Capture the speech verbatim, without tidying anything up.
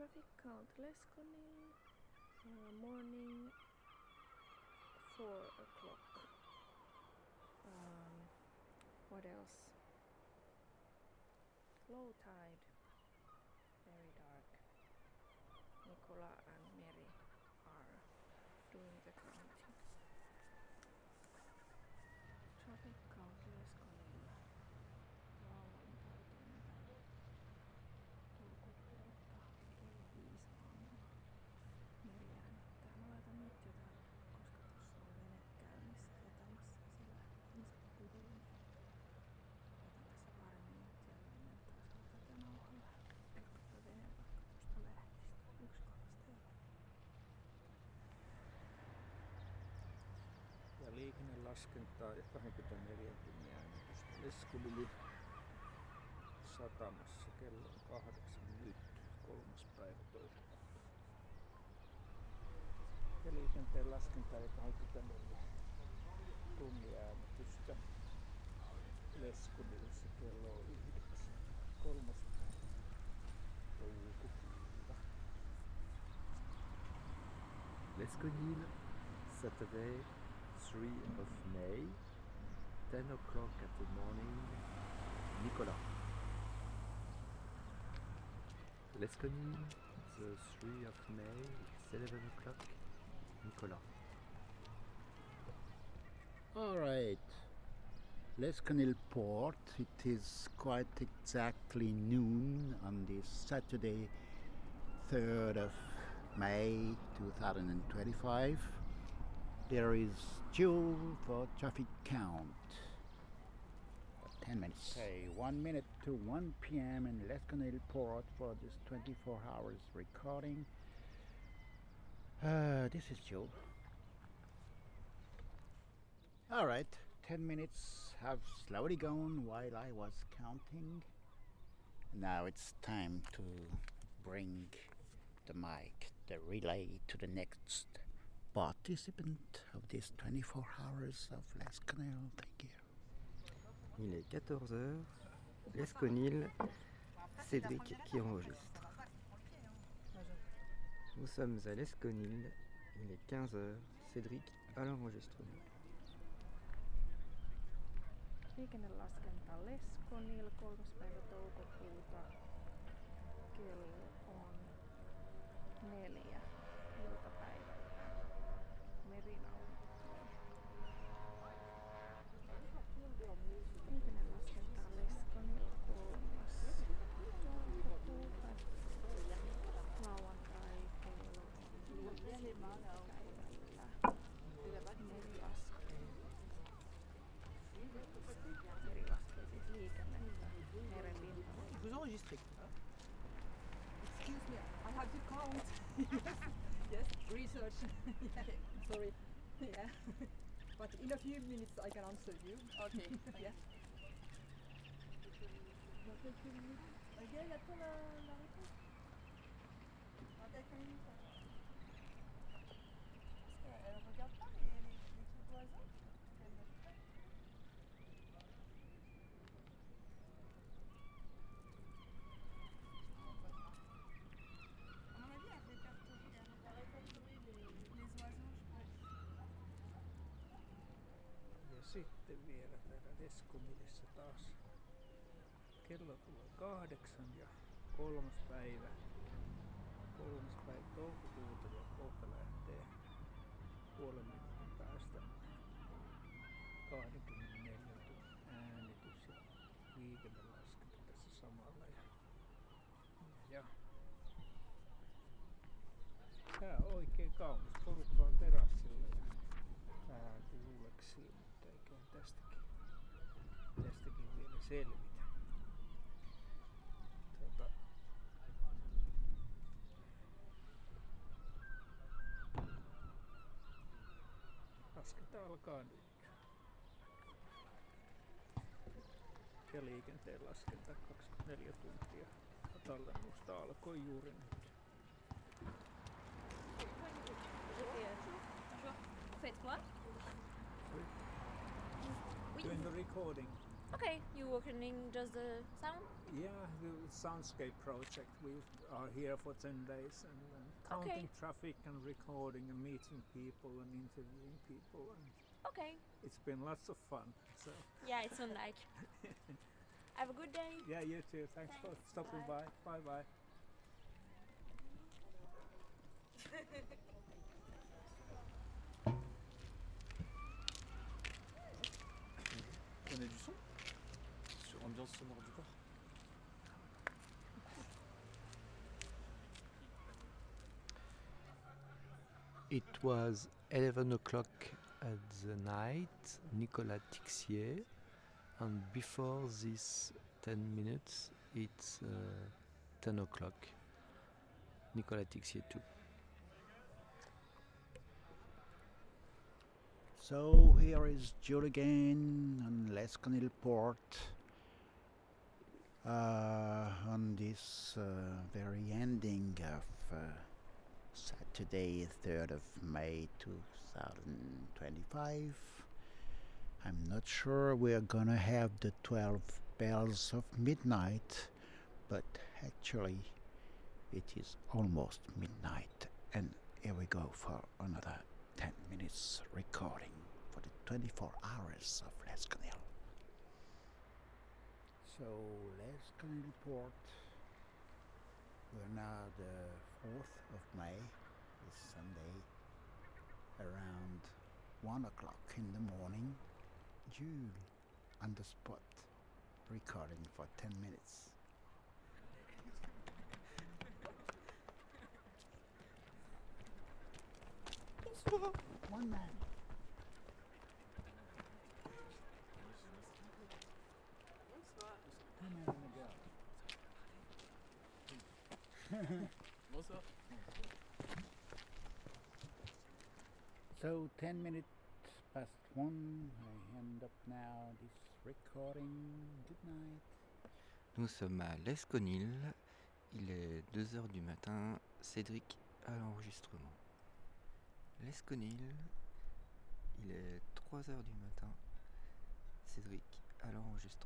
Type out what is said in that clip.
Traffic count Lesconil, uh, morning four o'clock. Um, what else? Low tide, very dark. Nicola and Mary are doing the counting. Traffic count Lesconil. Lauantai toinen päivä. Toukokuuta kello viisi aamulla. Meri äänittää. Mä laitan nyt jotain, koska tuossa on vene käynnissä vetämässä sillä ihmiset puhuu. Laitan tässä pari minuuttia ennen taas tätä nauhalla. Ehkä tuo vene vaikka tuosta lähtisi. Yksi kolmesta euroa. Ja liikennelaskentaa ja kaksikymmentäneljä tunnin äänitystä Lesconilin satamassa kello on kahdeksan nyt, kolmas päivä toukokuuta. Ja liikenteen laskentaa ja kaksikymmentäneljä tunnin äänitystä Lesconilissa kello on yhdeksän, kolmas päivä toukokuuta. Lesconil, Saturday, third of May, ten o'clock at the morning, Nicolas. Lesconil, the third of May, it's eleven o'clock, Nicolas. All right, Lesconil port, it is quite exactly noon on this Saturday, third of May two thousand twenty-five. There is due for traffic count. ten minutes. Say one minute to one p.m. in Lesconil port for this twenty-four hours recording. Uh, this is Joe. All right, ten minutes have slowly gone while I was counting. Now it's time to bring the mic, the relay to the next participant of this twenty-four hours of Lesconil. Thank you. Il est quatorze heures, Lesconil, Cédric qui enregistre. Nous sommes à Lesconil, il est quinze heures, Cédric à l'enregistrement. Liikennelaskenta Lesconil, kolmas päivä toukokuuta. Kello on neljä iltapäivällä. Meri nauhoittaa. Liikennelaskenta Lesconil kolmas toukokuuta. Lauantai kello on viisi iltapäivällä. Meri laskee. Meri laskee siis liikennettä meren pinnalla. Vous enregistrez. Excuse me, I have to count. Yes, research. Yeah, sorry. Yeah. But in a few minutes I can answer you. Okay. Yeah. Dans quelques minutes. Ok, il attend la, la réponse. Dans quelques minutes. Parce qu'elle regarde pas les, les, les trucs au hasard. Elle me fait. À mon avis, elle répertorie, elle répertorie les, les oiseaux, je crois. Ja sitten vielä täällä Lesconilissa taas kello tulee kahdeksan ja kolmas päivä, kolmas päivä toukokuuta ja kohta lähtee puolen minuutin päästä kaksikymmentäneljä tunnin äänitys ja liikennelaskenta tässä samalla. Ja, ja tää on oikein kaunis, porukka on terassilla ja vähän tuuleksii, mutta eiköhän tästäkin, tästäkin vielä selvitä. Tuota, laskenta alkaa nyt. Ja liikenteen laskenta kaksikymmentäneljä tuntia. Tallennusta alkoi juuri nyt. Vous faites quoi? Doing the recording. Okay, you working in just the sound? Yeah, the Soundscape project. We are here for ten days and uh, counting Okay. traffic and recording and meeting people and interviewing people. And Okay. it's been lots of fun. So Yeah, it sounds like. Have a good day. yeah, you too. Thanks, for Thanks. stopping Bye. by. Bye bye. On a du son sur ambiance sonore du corps. It was eleven o'clock at the night, Nicolas Tixier, and before this ten minutes, it's uh, ten o'clock, Nicolas Tixier too. So here is Jules again on Lesconil Port uh, on this uh, very ending of uh, Saturday, third of May two thousand twenty-five. I'm not sure we're gonna have the twelve bells of midnight, but actually it is almost midnight, and here we go for another ten minutes recording for the twenty-four hours of Lesconil. So Lesconil Port, we're now the fourth of May, this Sunday, around one o'clock in the morning. Jules on the spot, recording for ten minutes. One man. Two men and a girl. Bonsoir. So ten minutes past one, I end up now this recording. Good night. Nous sommes à Lesconil, il est deux heures du matin, Cédric à l'enregistrement. Lesconil, il est trois heures du matin, Cédric à l'enregistrement.